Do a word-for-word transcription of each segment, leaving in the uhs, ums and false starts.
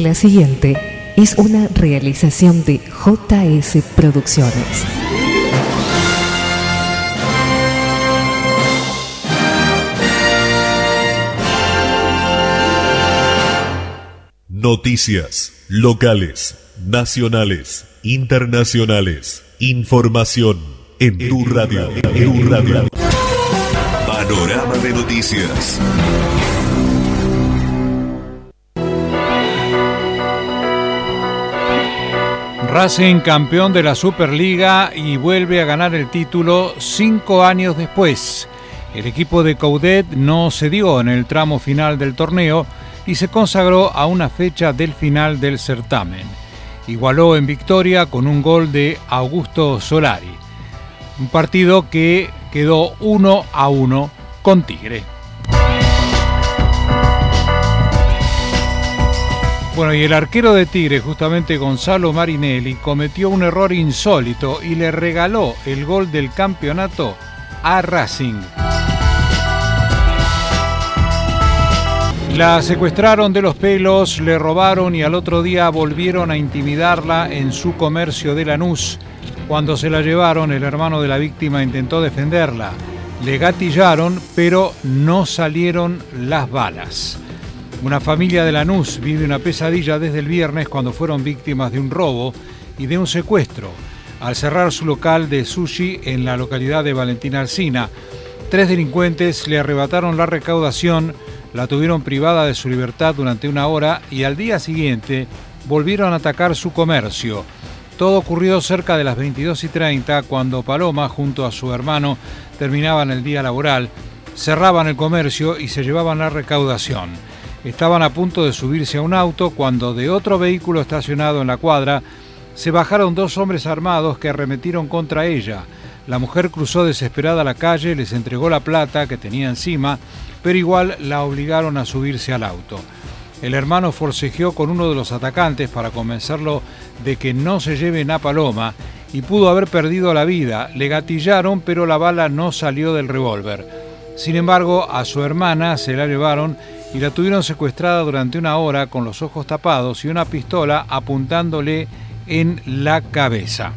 La siguiente es una realización de J S Producciones. Noticias locales, nacionales, internacionales. Información en tu radio. En tu radio. Panorama de noticias. Racing campeón de la Superliga y vuelve a ganar el título cinco años después. El equipo de Coudet no cedió en el tramo final del torneo y se consagró a una fecha del final del certamen. Igualó en victoria con un gol de Augusto Solari. Un partido que quedó uno a uno con Tigre. Bueno, y el arquero de Tigre, justamente Gonzalo Marinelli, cometió un error insólito y le regaló el gol del campeonato a Racing. La secuestraron de los pelos, le robaron y al otro día volvieron a intimidarla en su comercio de Lanús. Cuando se la llevaron, el hermano de la víctima intentó defenderla. Le gatillaron, pero no salieron las balas. Una familia de Lanús vive una pesadilla desde el viernes cuando fueron víctimas de un robo y de un secuestro al cerrar su local de sushi en la localidad de Valentín Alsina. Tres delincuentes le arrebataron la recaudación, la tuvieron privada de su libertad durante una hora y al día siguiente volvieron a atacar su comercio. Todo ocurrió cerca de las veintidós y treinta cuando Paloma junto a su hermano terminaban el día laboral, cerraban el comercio y se llevaban la recaudación. Estaban a punto de subirse a un auto cuando de otro vehículo estacionado en la cuadra se bajaron dos hombres armados que arremetieron contra ella. La mujer cruzó desesperada la calle, les entregó la plata que tenía encima, pero igual la obligaron a subirse al auto. El hermano forcejeó con uno de los atacantes para convencerlo de que no se lleven a Paloma y pudo haber perdido la vida. Le gatillaron, pero la bala no salió del revólver. Sin embargo, a su hermana se la llevaron y la tuvieron secuestrada durante una hora con los ojos tapados y una pistola apuntándole en la cabeza.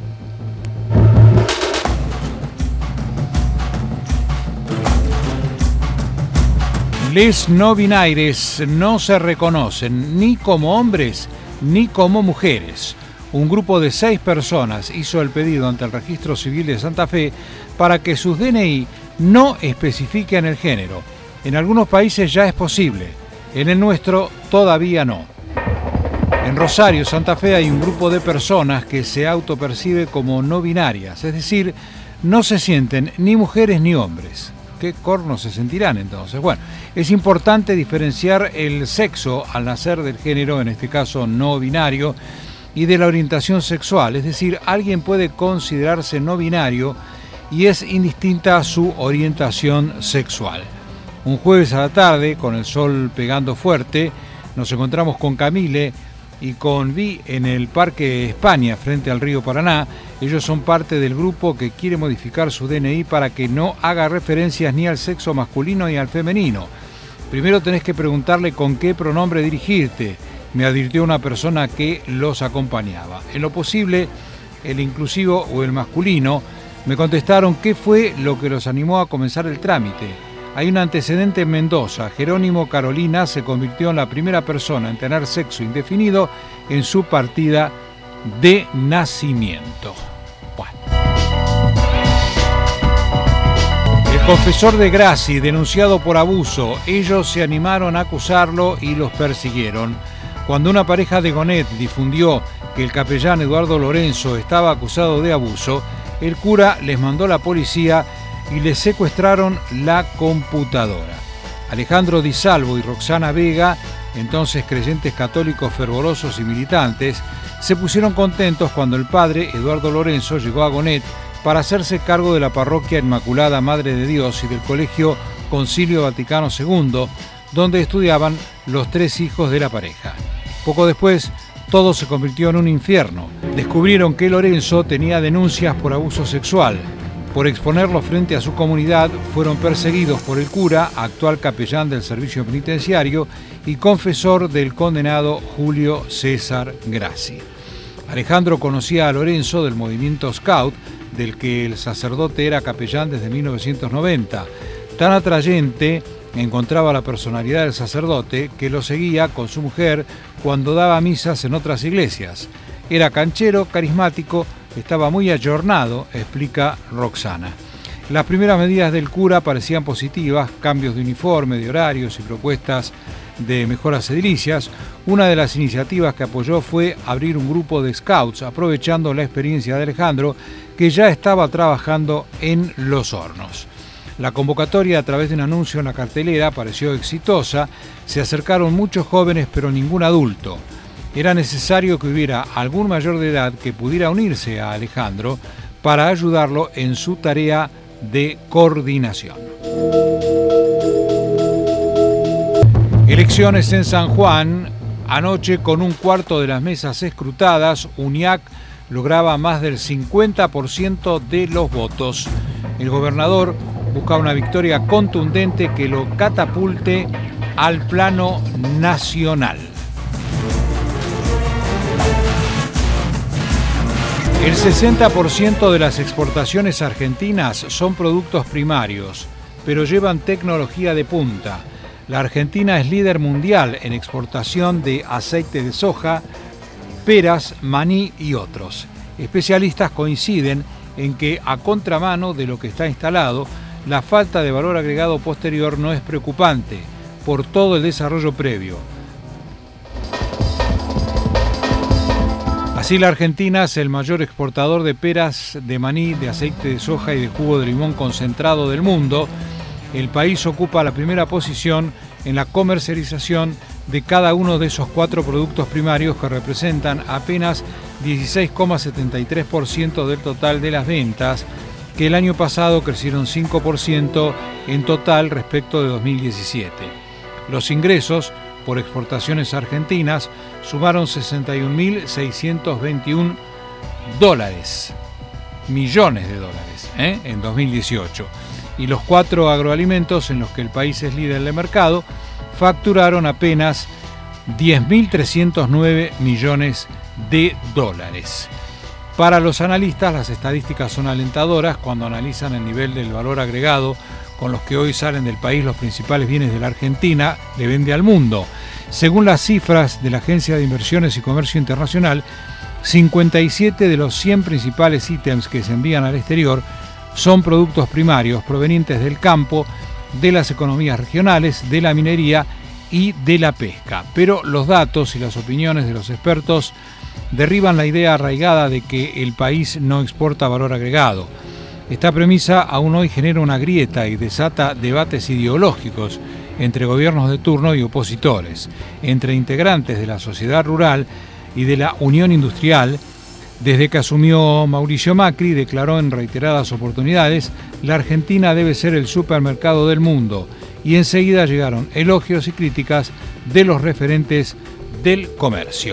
Les no binaires no se reconocen ni como hombres ni como mujeres. Un grupo de seis personas hizo el pedido ante el Registro Civil de Santa Fe para que sus D N I no especifiquen el género. En algunos países ya es posible, en el nuestro todavía no. En Rosario, Santa Fe, hay un grupo de personas que se autopercibe como no binarias, es decir, no se sienten ni mujeres ni hombres. ¿Qué cornos se sentirán entonces? Bueno, es importante diferenciar el sexo al nacer del género, en este caso no binario, y de la orientación sexual, es decir, alguien puede considerarse no binario y es indistinta su orientación sexual. Un jueves a la tarde, con el sol pegando fuerte, nos encontramos con Camille y con Vi en el Parque España, frente al río Paraná. Ellos son parte del grupo que quiere modificar su D N I para que no haga referencias ni al sexo masculino ni al femenino. Primero tenés que preguntarle con qué pronombre dirigirte, me advirtió una persona que los acompañaba. En lo posible, el inclusivo o el masculino. Me contestaron qué fue lo que los animó a comenzar el trámite. Hay un antecedente en Mendoza. Jerónimo Carolina se convirtió en la primera persona en tener sexo indefinido en su partida de nacimiento. Bueno. El confesor de Graci, denunciado por abuso, ellos se animaron a acusarlo y los persiguieron. Cuando una pareja de Gonet difundió que el capellán Eduardo Lorenzo estaba acusado de abuso, el cura les mandó a la policía y les secuestraron la computadora. Alejandro Di Salvo y Roxana Vega, entonces creyentes católicos fervorosos y militantes, se pusieron contentos cuando el padre Eduardo Lorenzo llegó a Gonet para hacerse cargo de la parroquia Inmaculada Madre de Dios y del colegio Concilio Vaticano segundo, donde estudiaban los tres hijos de la pareja. Poco después, todo se convirtió en un infierno. Descubrieron que Lorenzo tenía denuncias por abuso sexual. Por exponerlo frente a su comunidad, fueron perseguidos por el cura, actual capellán del servicio penitenciario y confesor del condenado Julio César Grassi. Alejandro conocía a Lorenzo del movimiento Scout, del que el sacerdote era capellán desde mil novecientos noventa. Tan atrayente encontraba la personalidad del sacerdote que lo seguía con su mujer cuando daba misas en otras iglesias. Era canchero, carismático, estaba muy ayornado, explica Roxana. Las primeras medidas del cura parecían positivas, cambios de uniforme, de horarios y propuestas de mejoras edilicias. Una de las iniciativas que apoyó fue abrir un grupo de scouts, aprovechando la experiencia de Alejandro, que ya estaba trabajando en Los Hornos. La convocatoria a través de un anuncio en la cartelera pareció exitosa, se acercaron muchos jóvenes pero ningún adulto. Era necesario que hubiera algún mayor de edad que pudiera unirse a Alejandro para ayudarlo en su tarea de coordinación. Elecciones en San Juan. Anoche, con un cuarto de las mesas escrutadas, UNIAC lograba más del cincuenta por ciento de los votos. El gobernador busca una victoria contundente que lo catapulte al plano nacional. El sesenta por ciento de las exportaciones argentinas son productos primarios, pero llevan tecnología de punta. La Argentina es líder mundial en exportación de aceite de soja, peras, maní y otros. Especialistas coinciden en que, a contramano de lo que está instalado, la falta de valor agregado posterior no es preocupante por todo el desarrollo previo. Así, la Argentina es el mayor exportador de peras, de maní, de aceite de soja y de jugo de limón concentrado del mundo. El país ocupa la primera posición en la comercialización de cada uno de esos cuatro productos primarios, que representan apenas dieciséis coma setenta y tres por ciento del total de las ventas, que el año pasado crecieron cinco por ciento en total respecto de dos mil diecisiete. Los ingresos por exportaciones argentinas sumaron sesenta y un mil seiscientos veintiún dólares, millones de dólares, ¿eh? en dos mil dieciocho. Y los cuatro agroalimentos en los que el país es líder de mercado facturaron apenas diez mil trescientos nueve millones de dólares. Para los analistas, las estadísticas son alentadoras cuando analizan el nivel del valor agregado con los que hoy salen del país los principales bienes de la Argentina, le vende al mundo. Según las cifras de la Agencia de Inversiones y Comercio Internacional, cincuenta y siete de los cien principales ítems que se envían al exterior son productos primarios provenientes del campo, de las economías regionales, de la minería y de la pesca. Pero los datos y las opiniones de los expertos derriban la idea arraigada de que el país no exporta valor agregado. Esta premisa aún hoy genera una grieta y desata debates ideológicos entre gobiernos de turno y opositores, entre integrantes de la sociedad rural y de la Unión Industrial. Desde que asumió Mauricio Macri, declaró en reiteradas oportunidades: la Argentina debe ser el supermercado del mundo, y enseguida llegaron elogios y críticas de los referentes del comercio.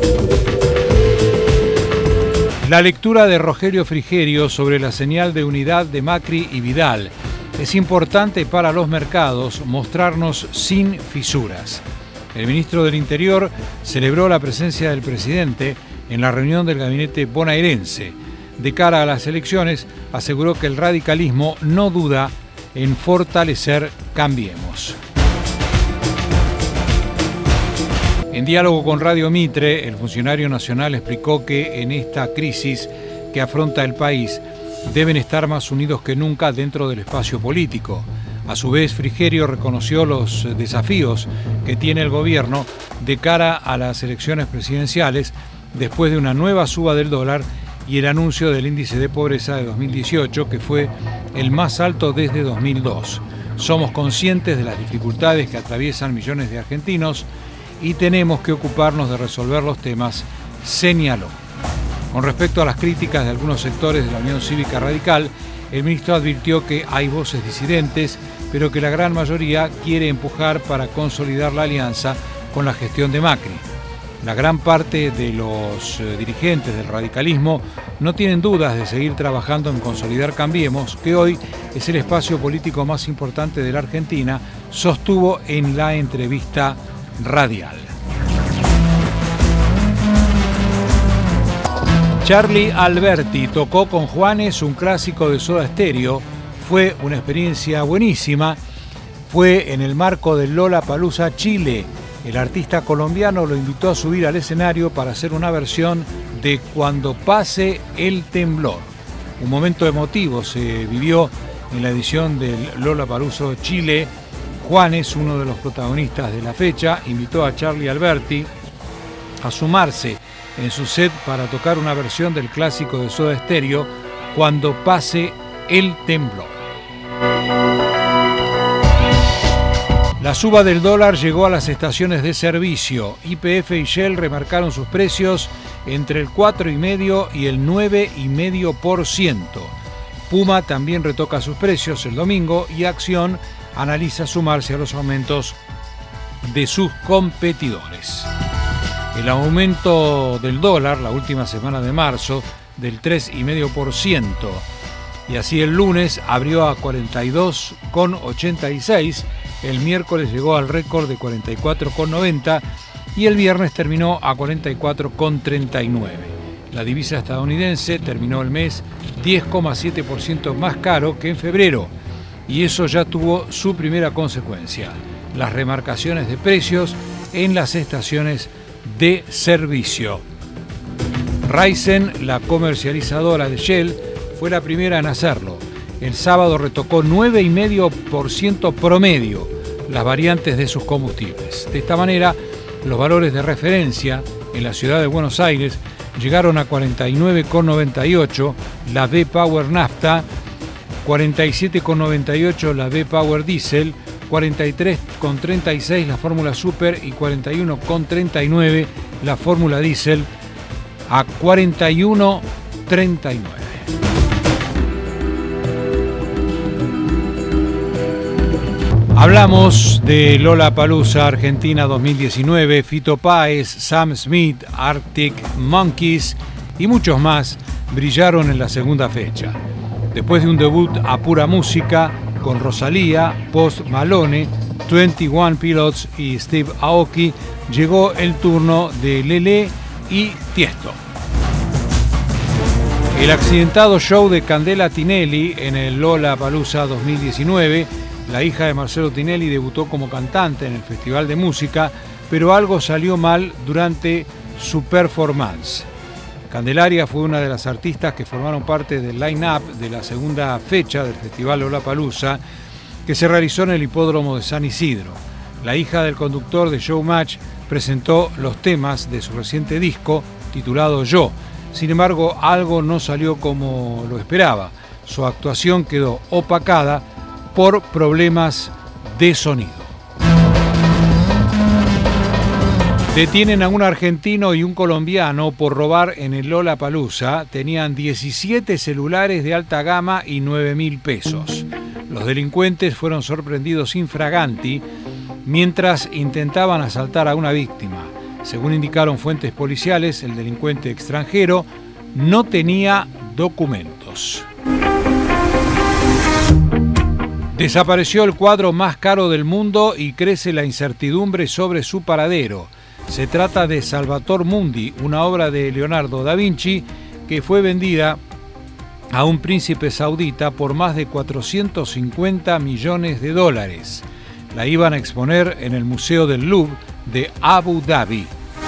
La lectura de Rogelio Frigerio sobre la señal de unidad de Macri y Vidal: es importante para los mercados mostrarnos sin fisuras. El ministro del Interior celebró la presencia del presidente en la reunión del gabinete bonaerense. De cara a las elecciones, aseguró que el radicalismo no duda en fortalecer Cambiemos. En diálogo con Radio Mitre, el funcionario nacional explicó que en esta crisis que afronta el país deben estar más unidos que nunca dentro del espacio político. A su vez, Frigerio reconoció los desafíos que tiene el gobierno de cara a las elecciones presidenciales, después de una nueva suba del dólar y el anuncio del índice de pobreza de dos mil dieciocho, que fue el más alto desde dos mil dos. Somos conscientes de las dificultades que atraviesan millones de argentinos y tenemos que ocuparnos de resolver los temas, señaló. Con respecto a las críticas de algunos sectores de la Unión Cívica Radical, el ministro advirtió que hay voces disidentes, pero que la gran mayoría quiere empujar para consolidar la alianza con la gestión de Macri. La gran parte de los eh, dirigentes del radicalismo no tienen dudas de seguir trabajando en consolidar Cambiemos, que hoy es el espacio político más importante de la Argentina, sostuvo en la entrevista radial. Charly Alberti tocó con Juanes un clásico de Soda Stereo. Fue una experiencia buenísima. Fue en el marco del Lollapalooza Chile. El artista colombiano lo invitó a subir al escenario para hacer una versión de Cuando pase el temblor. Un momento emotivo se vivió en la edición del Lollapalooza Chile. Juanes, uno de los protagonistas de la fecha, invitó a Charly Alberti a sumarse en su set para tocar una versión del clásico de Soda Stereo, Cuando pase el temblor. La suba del dólar llegó a las estaciones de servicio. Y P F y Shell remarcaron sus precios entre el cuatro coma cinco y el nueve coma cinco por ciento. Puma también retoca sus precios el domingo y Acción analiza sumarse a los aumentos de sus competidores. El aumento del dólar la última semana de marzo del tres coma cinco por ciento y así el lunes abrió a cuarenta y dos coma ochenta y seis, el miércoles llegó al récord de cuarenta y cuatro coma noventa y el viernes terminó a cuarenta y cuatro coma treinta y nueve. La divisa estadounidense terminó el mes diez coma siete por ciento más caro que en febrero y eso ya tuvo su primera consecuencia, las remarcaciones de precios en las estaciones de servicio. Raizen, la comercializadora de Shell, fue la primera en hacerlo. El sábado retocó nueve coma cinco por ciento promedio las variantes de sus combustibles. De esta manera, los valores de referencia en la ciudad de Buenos Aires llegaron a cuarenta y nueve coma noventa y ocho la B-Power Nafta, cuarenta y siete coma noventa y ocho la B-Power Diesel, cuarenta y tres coma treinta y seis la Fórmula Super y cuarenta y uno coma treinta y nueve la Fórmula Diesel a cuarenta y uno coma treinta y nueve. Hablamos de Lollapalooza Argentina dos mil diecinueve, Fito Páez, Sam Smith, Arctic Monkeys y muchos más brillaron en la segunda fecha. Después de un debut a pura música con Rosalía, Post Malone, veintiuno Pilots y Steve Aoki, llegó el turno de Lelé y Tiesto. El accidentado show de Candela Tinelli en el Lollapalooza dos mil diecinueve. La hija de Marcelo Tinelli debutó como cantante en el Festival de Música, pero algo salió mal durante su performance. Candelaria fue una de las artistas que formaron parte del line-up de la segunda fecha del Festival Lollapalooza, que se realizó en el hipódromo de San Isidro. La hija del conductor de Showmatch presentó los temas de su reciente disco, titulado Yo. Sin embargo, algo no salió como lo esperaba. Su actuación quedó opacada por problemas de sonido. Detienen a un argentino y un colombiano por robar en el Lollapalooza. Tenían diecisiete celulares de alta gama y nueve mil pesos. Los delincuentes fueron sorprendidos infraganti mientras intentaban asaltar a una víctima. Según indicaron fuentes policiales, el delincuente extranjero no tenía documentos. Desapareció el cuadro más caro del mundo y crece la incertidumbre sobre su paradero. Se trata de Salvator Mundi, una obra de Leonardo da Vinci que fue vendida a un príncipe saudita por más de cuatrocientos cincuenta millones de dólares. La iban a exponer en el Museo del Louvre de Abu Dhabi.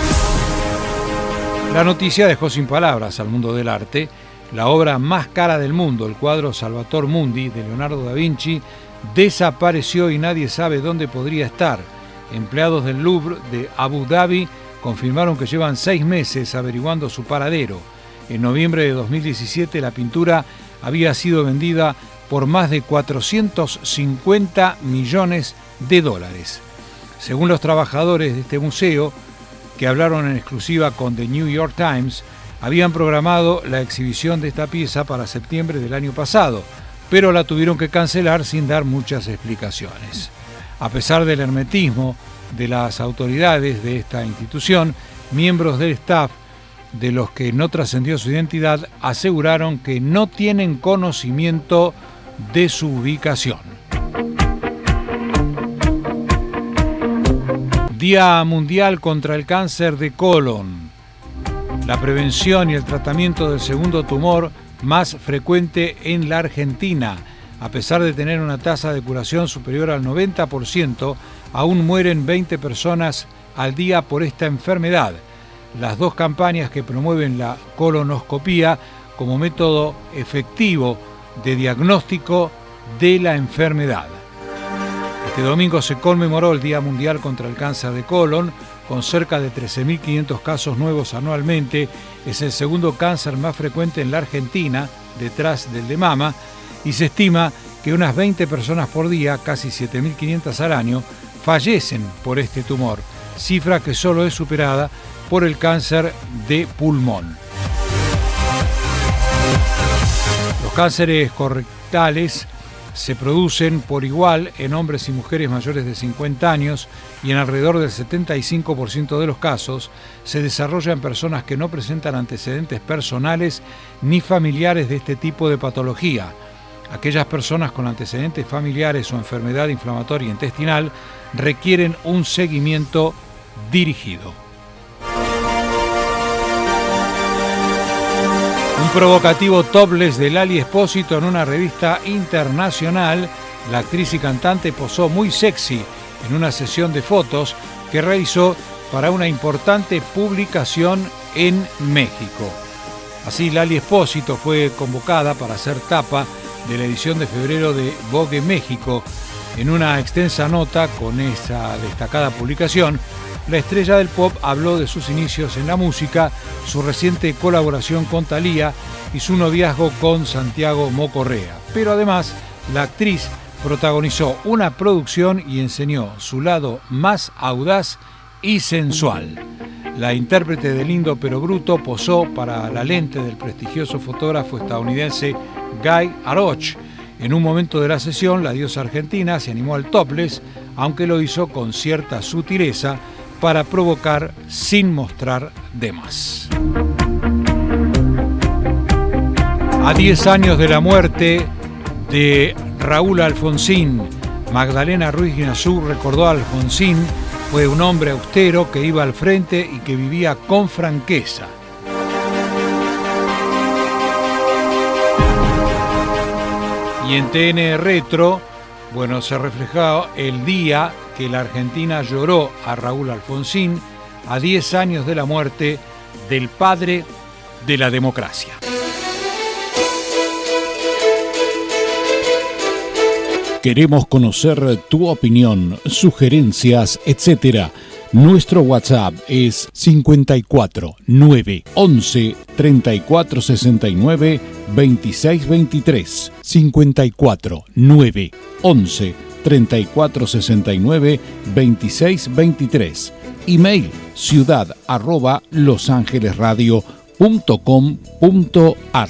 La noticia dejó sin palabras al mundo del arte. La obra más cara del mundo, el cuadro Salvator Mundi de Leonardo da Vinci, desapareció y nadie sabe dónde podría estar. Empleados del Louvre de Abu Dhabi confirmaron que llevan seis meses averiguando su paradero. En noviembre de dos mil diecisiete la pintura había sido vendida por más de cuatrocientos cincuenta millones de dólares. Según los trabajadores de este museo, que hablaron en exclusiva con The New York Times, habían programado la exhibición de esta pieza para septiembre del año pasado, pero la tuvieron que cancelar sin dar muchas explicaciones. A pesar del hermetismo de las autoridades de esta institución, miembros del staff, de los que no trascendió su identidad, aseguraron que no tienen conocimiento de su ubicación. Día Mundial contra el Cáncer de Colon. La prevención y el tratamiento del segundo tumor más frecuente en la Argentina. A pesar de tener una tasa de curación superior al noventa por ciento, aún mueren veinte personas al día por esta enfermedad. Las dos campañas que promueven la colonoscopía como método efectivo de diagnóstico de la enfermedad. Este domingo se conmemoró el Día Mundial contra el Cáncer de Colon, con cerca de trece mil quinientos casos nuevos anualmente. Es el segundo cáncer más frecuente en la Argentina, detrás del de mama, y se estima que unas veinte personas por día, casi siete mil quinientas al año, fallecen por este tumor, cifra que solo es superada por el cáncer de pulmón. Los cánceres correctales se producen por igual en hombres y mujeres mayores de cincuenta años y en alrededor del setenta y cinco por ciento de los casos se desarrolla en personas que no presentan antecedentes personales ni familiares de este tipo de patología. Aquellas personas con antecedentes familiares o enfermedad inflamatoria intestinal requieren un seguimiento dirigido. Un provocativo topless de Lali Espósito en una revista internacional. La actriz y cantante posó muy sexy en una sesión de fotos que realizó para una importante publicación en México. Así, Lali Espósito fue convocada para ser tapa de la edición de febrero de Vogue México. En una extensa nota con esa destacada publicación, la estrella del pop habló de sus inicios en la música, su reciente colaboración con Thalía y su noviazgo con Santiago Mocorrea. Pero además, la actriz protagonizó una producción y enseñó su lado más audaz y sensual. La intérprete de Lindo pero Bruto posó para la lente del prestigioso fotógrafo estadounidense Guy Aroch. En un momento de la sesión, la diosa argentina se animó al topless, aunque lo hizo con cierta sutileza para provocar sin mostrar de más. A diez años de la muerte de Raúl Alfonsín, Magdalena Ruiz Guiñazú recordó a Alfonsín. Fue un hombre austero que iba al frente y que vivía con franqueza. Y en T N Retro, bueno, se reflejó el día que la Argentina lloró a Raúl Alfonsín a diez años de la muerte del padre de la democracia. Queremos conocer tu opinión, sugerencias, etcétera. Nuestro WhatsApp es cincuenta y cuatro, nueve, once, treinta y cuatro, sesenta y nueve, veintiséis veintitrés. cincuenta y cuatro, nueve, once, treinta y cuatro, sesenta y nueve, veintiséis veintitrés. Email ciudad arroba losangelesradio punto com punto ar.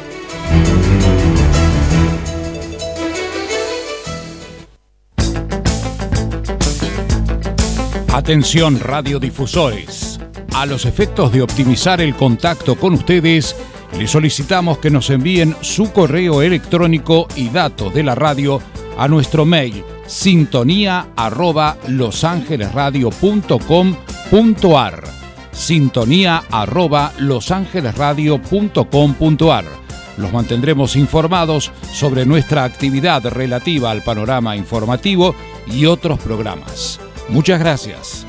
Atención radiodifusores. A los efectos de optimizar el contacto con ustedes, les solicitamos que nos envíen su correo electrónico y datos de la radio a nuestro mail sintonía arroba losangelesradio punto com punto ar. Sintonía arroba losangelesradio punto com punto ar. Los mantendremos informados sobre nuestra actividad relativa al panorama informativo y otros programas. Muchas gracias.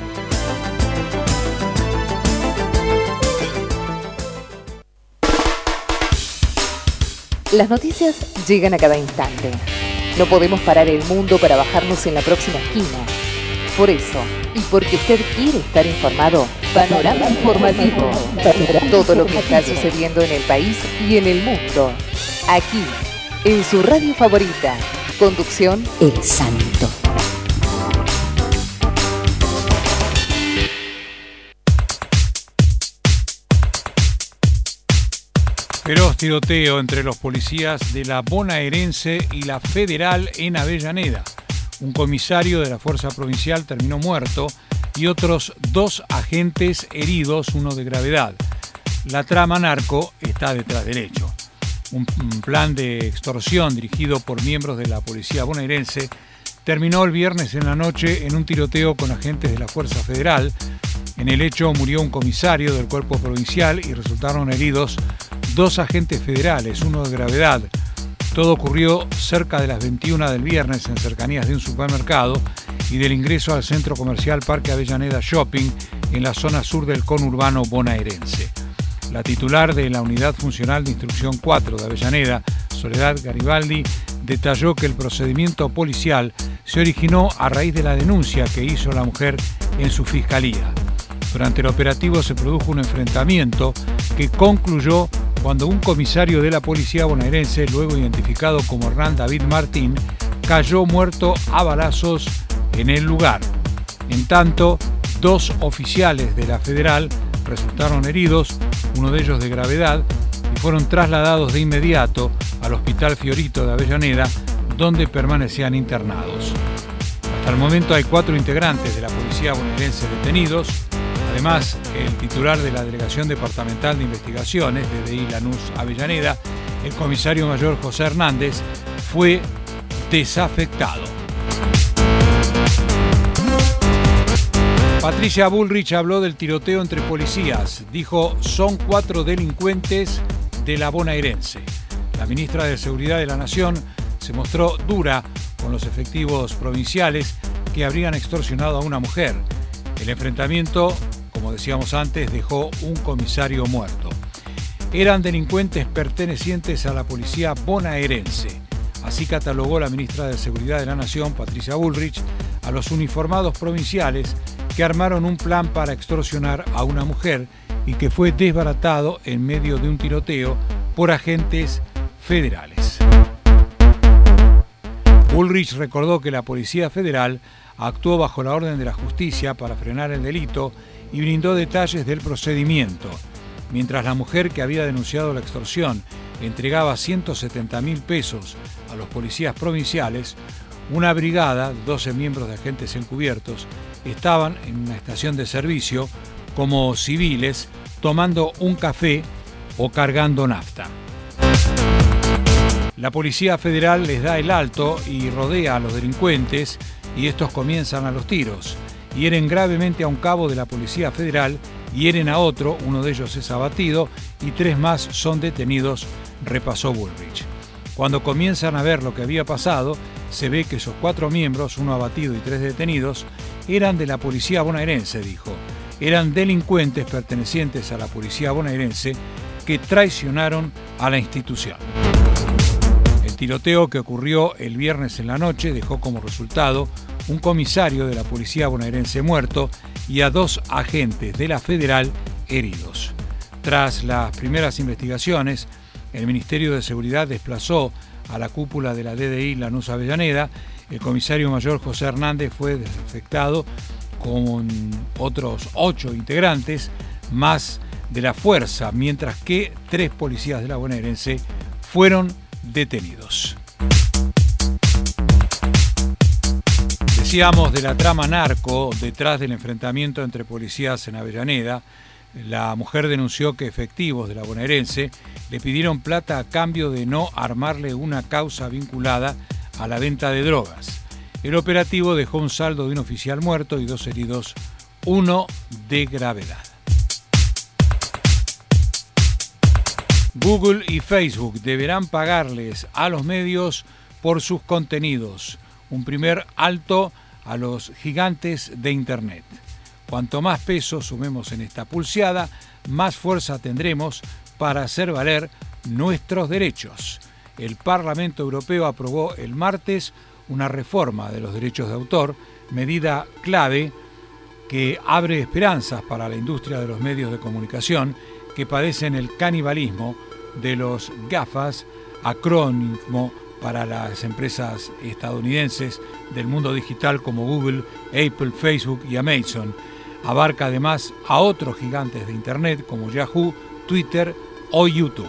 Las noticias llegan a cada instante. No podemos parar el mundo para bajarnos en la próxima esquina. Por eso, y porque usted quiere estar informado, Panorama Informativo. Todo lo que está sucediendo en el país y en el mundo. Aquí, en su radio favorita. Conducción El Santo. Feroz tiroteo entre los policías de la bonaerense y la federal en Avellaneda. Un comisario de la Fuerza Provincial terminó muerto y otros dos agentes heridos, uno de gravedad. La trama narco está detrás del hecho. Un plan de extorsión dirigido por miembros de la policía bonaerense terminó el viernes en la noche en un tiroteo con agentes de la Fuerza Federal. En el hecho murió un comisario del cuerpo provincial y resultaron heridos dos agentes federales, uno de gravedad. Todo ocurrió cerca de las veintiuna del viernes en cercanías de un supermercado y del ingreso al centro comercial Parque Avellaneda Shopping en la zona sur del conurbano bonaerense. La titular de la Unidad Funcional de Instrucción cuatro de Avellaneda, Soledad Garibaldi, detalló que el procedimiento policial se originó a raíz de la denuncia que hizo la mujer en su fiscalía. Durante el operativo se produjo un enfrentamiento que concluyó cuando un comisario de la policía bonaerense, luego identificado como Hernán David Martín, cayó muerto a balazos en el lugar. En tanto, dos oficiales de la Federal resultaron heridos, uno de ellos de gravedad, y fueron trasladados de inmediato al Hospital Fiorito de Avellaneda, donde permanecían internados. Hasta el momento hay cuatro integrantes de la policía bonaerense detenidos. Además, el titular de la Delegación Departamental de Investigaciones, D D I Lanús Avellaneda, el comisario mayor José Hernández, fue desafectado. Patricia Bullrich habló del tiroteo entre policías. Dijo, son cuatro delincuentes de la bonaerense. La ministra de Seguridad de la Nación se mostró dura con los efectivos provinciales que habrían extorsionado a una mujer. El enfrentamiento, como decíamos antes, dejó un comisario muerto. Eran delincuentes pertenecientes a la policía bonaerense. Así catalogó la ministra de Seguridad de la Nación, Patricia Bullrich, a los uniformados provinciales que armaron un plan para extorsionar a una mujer y que fue desbaratado en medio de un tiroteo por agentes federales. Bullrich recordó que la Policía Federal actuó bajo la orden de la justicia para frenar el delito y brindó detalles del procedimiento. Mientras la mujer que había denunciado la extorsión entregaba ciento setenta mil pesos a los policías provinciales, una brigada, doce miembros de agentes encubiertos, estaban en una estación de servicio como civiles tomando un café o cargando nafta. La Policía Federal les da el alto y rodea a los delincuentes y estos comienzan a los tiros. Hieren gravemente a un cabo de la Policía Federal, hieren a otro, uno de ellos es abatido y tres más son detenidos, repasó Bullrich. Cuando comienzan a ver lo que había pasado, se ve que esos cuatro miembros, uno abatido y tres detenidos, eran de la policía bonaerense, dijo. Eran delincuentes pertenecientes a la policía bonaerense que traicionaron a la institución. El tiroteo que ocurrió el viernes en la noche dejó como resultado un comisario de la policía bonaerense muerto y a dos agentes de la Federal heridos. Tras las primeras investigaciones, el Ministerio de Seguridad desplazó a la cúpula de la D D I Lanús Avellaneda. El comisario mayor José Hernández fue desafectado con otros ocho integrantes más de la fuerza, mientras que tres policías de la bonaerense fueron detenidos. Decíamos de la trama narco detrás del enfrentamiento entre policías en Avellaneda. La mujer denunció que efectivos de la bonaerense le pidieron plata a cambio de no armarle una causa vinculada a la venta de drogas. El operativo dejó un saldo de un oficial muerto y dos heridos, uno de gravedad. Google y Facebook deberán pagarles a los medios por sus contenidos. Un primer alto a los gigantes de Internet. Cuanto más peso sumemos en esta pulseada, más fuerza tendremos para hacer valer nuestros derechos. El Parlamento Europeo aprobó el martes una reforma de los derechos de autor, medida clave que abre esperanzas para la industria de los medios de comunicación que padecen el canibalismo de los GAFAs, acrónimo para las empresas estadounidenses del mundo digital como Google, Apple, Facebook y Amazon. Abarca además a otros gigantes de Internet como Yahoo, Twitter o YouTube.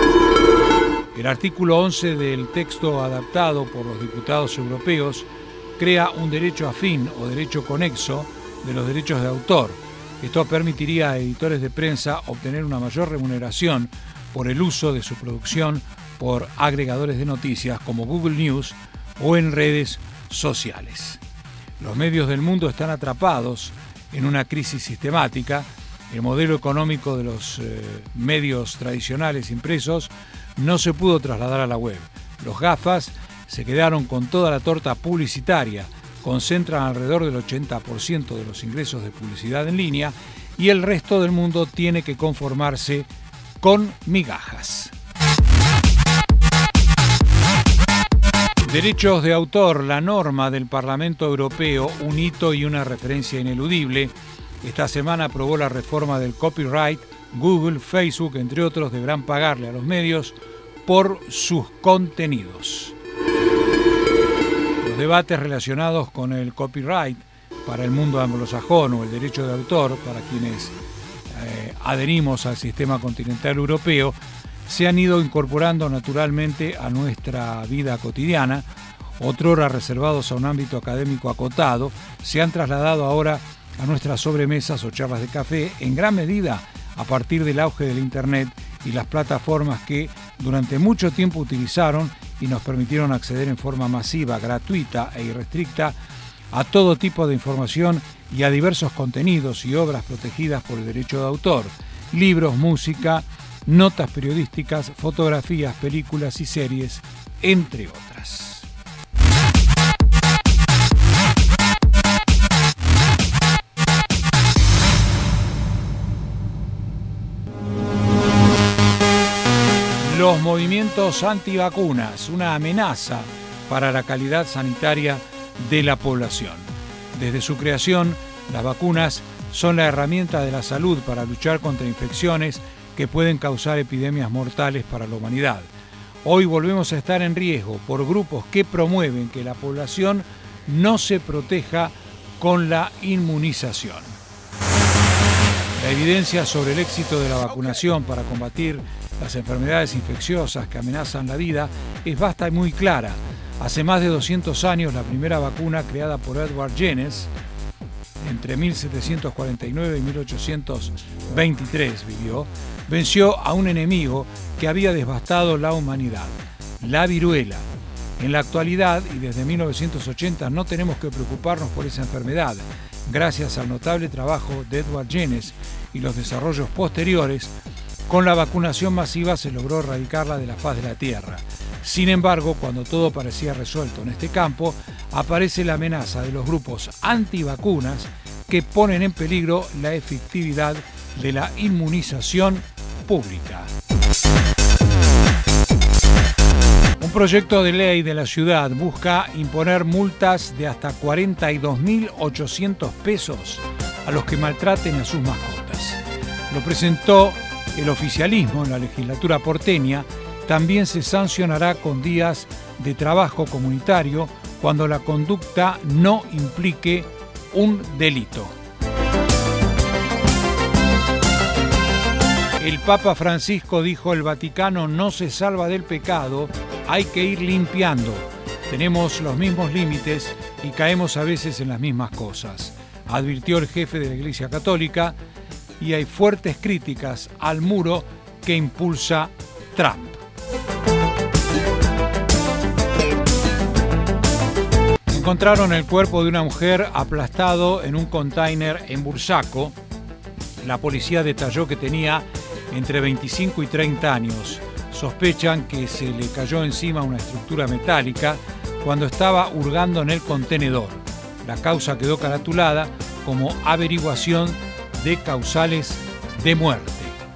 El artículo once del texto adaptado por los diputados europeos crea un derecho afín o derecho conexo de los derechos de autor. Esto permitiría a editores de prensa obtener una mayor remuneración por el uso de su producción por agregadores de noticias como Google News o en redes sociales. Los medios del mundo están atrapados en una crisis sistemática. El modelo económico de los eh, medios tradicionales impresos no se pudo trasladar a la web. Los GAFAs se quedaron con toda la torta publicitaria, concentran alrededor del ochenta por ciento de los ingresos de publicidad en línea y el resto del mundo tiene que conformarse con migajas. Derechos de autor, la norma del Parlamento Europeo, un hito y una referencia ineludible. Esta semana aprobó la reforma del copyright. Google, Facebook, entre otros, deberán pagarle a los medios por sus contenidos. Los debates relacionados con el copyright para el mundo anglosajón o el derecho de autor para quienes eh, adherimos al sistema continental europeo se han ido incorporando naturalmente a nuestra vida cotidiana. Otrora reservados a un ámbito académico acotado, se han trasladado ahora a nuestras sobremesas o charlas de café, en gran medida a partir del auge del Internet y las plataformas que durante mucho tiempo utilizaron y nos permitieron acceder en forma masiva, gratuita e irrestricta a todo tipo de información y a diversos contenidos y obras protegidas por el derecho de autor, libros, música, notas periodísticas, fotografías, películas y series, entre otras. Los movimientos antivacunas, una amenaza para la calidad sanitaria de la población. Desde su creación, las vacunas son la herramienta de la salud para luchar contra infecciones que pueden causar epidemias mortales para la humanidad. Hoy volvemos a estar en riesgo por grupos que promueven que la población no se proteja con la inmunización. La evidencia sobre el éxito de la vacunación para combatir las enfermedades infecciosas que amenazan la vida es vasta y muy clara. Hace más de doscientos años, la primera vacuna creada por Edward Jenner, entre mil setecientos cuarenta y nueve y mil ochocientos veintitrés vivió, venció a un enemigo que había devastado la humanidad, la viruela. En la actualidad, y desde mil novecientos ochenta, no tenemos que preocuparnos por esa enfermedad. Gracias al notable trabajo de Edward Jenner y los desarrollos posteriores, con la vacunación masiva se logró erradicarla de la faz de la Tierra. Sin embargo, cuando todo parecía resuelto en este campo, aparece la amenaza de los grupos antivacunas que ponen en peligro la efectividad de la inmunización pública. Un proyecto de ley de la ciudad busca imponer multas de hasta cuarenta y dos mil ochocientos pesos a los que maltraten a sus mascotas. Lo presentó el oficialismo en la legislatura porteña. También se sancionará con días de trabajo comunitario cuando la conducta no implique un delito. El Papa Francisco dijo: el Vaticano no se salva del pecado, hay que ir limpiando. Tenemos los mismos límites y caemos a veces en las mismas cosas, advirtió el jefe de la Iglesia Católica, y hay fuertes críticas al muro que impulsa Trump. Encontraron el cuerpo de una mujer aplastado en un container en Bursaco. La policía detalló que tenía entre veinticinco y treinta años. Sospechan que se le cayó encima una estructura metálica cuando estaba hurgando en el contenedor. La causa quedó caratulada como averiguación de causales de muerte.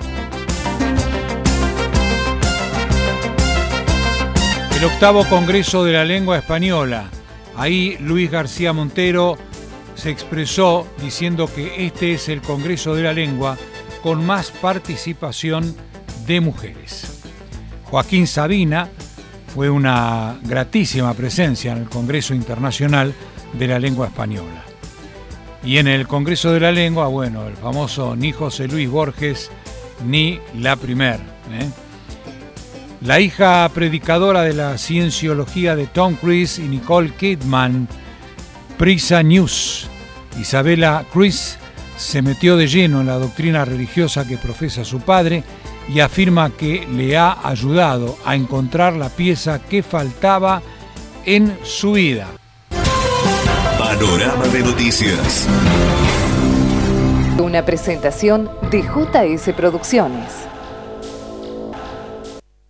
El octavo Congreso de la Lengua Española. Ahí Luis García Montero se expresó diciendo que este es el Congreso de la Lengua con más participación de mujeres. Joaquín Sabina fue una gratísima presencia en el Congreso Internacional de la Lengua Española. Y en el Congreso de la Lengua, bueno, el famoso ni José Luis Borges ni la primer. ¿eh? La hija predicadora de la cienciología de Tom Cruise y Nicole Kidman Prisa News. Isabella Cruz se metió de lleno en la doctrina religiosa que profesa su padre y afirma que le ha ayudado a encontrar la pieza que faltaba en su vida. Panorama de Noticias. Una presentación de J S Producciones.